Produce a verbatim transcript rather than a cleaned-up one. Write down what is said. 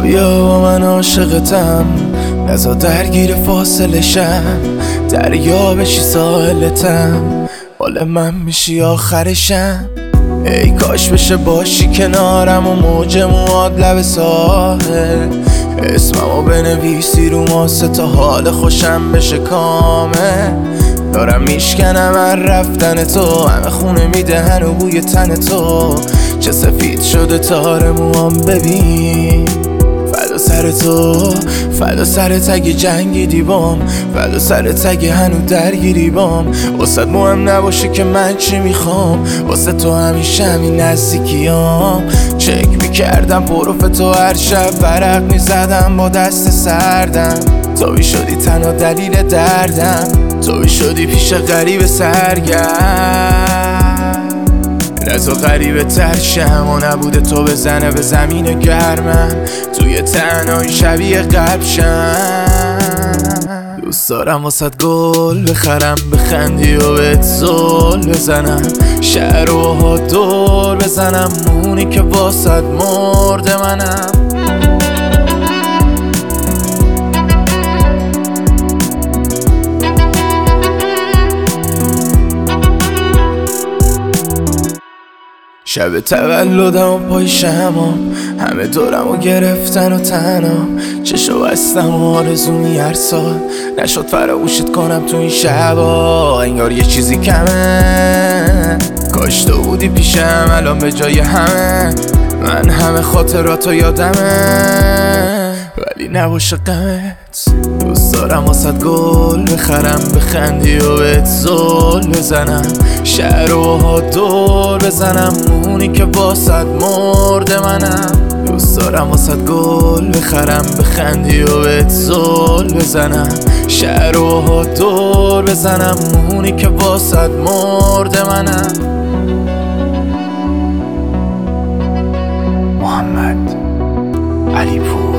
بیا با من عاشقتم، نزا درگیر فاصله شم، دریا بشی ساحلتم، حال من میشی آخرشم. ای کاش بشه باشی کنارم و موج مواد لب ساحل، اسممو بنویسی رو ماسه تا حال خوشم بشه کامل. دارم میشکنم هر رفتن تو، همه خونه میدهن و بوی تن تو، چه سفید شده تار موام ببین. فدا سر تو، فدا سر تگ جنگی دیبام، فدا سر تگ هنو درگیری بام. واسه مهم نباشه که من چی میخوام، واسه تو همیشه همین نزدیکیام. چک میکردم پروف تو هر شب، ورق میزدم با دست سردم. توی شدی تنها دلیل دردم، توی شدی پیش غریب سرگرم. نزا غریبه تر شم و نبوده تو بزنه به زمین گرمم، توی تنهایی شبیه قلب شم. دوست دارم واسد گل بخرم، بخندی و بهت زل بزنم، شهر و ها دور بزنم، مونی که واسد مرد منم. شب تولدم و پای شمام، همه دورمو گرفتن و تنها، چشو بستم و آرزومی هر سال نشد فراموشت کنم تو این شبا. انگار یه چیزی کمه، کاش تو بودی پیشم الان به جای همه. من همه خاطراتو یادمه ولی نباشه غمت. دوست دارم واسد گل بخرم، بخندی و بهت زل بزنم، شهر و ها دور بزنم، مونی که واسد مرد منم. دوست دارم واسد گل بخرم، بخندی و بهت زل بزنم، شهر و ها دور بزنم، مونی که واسد مرد منم. محمد علی پور.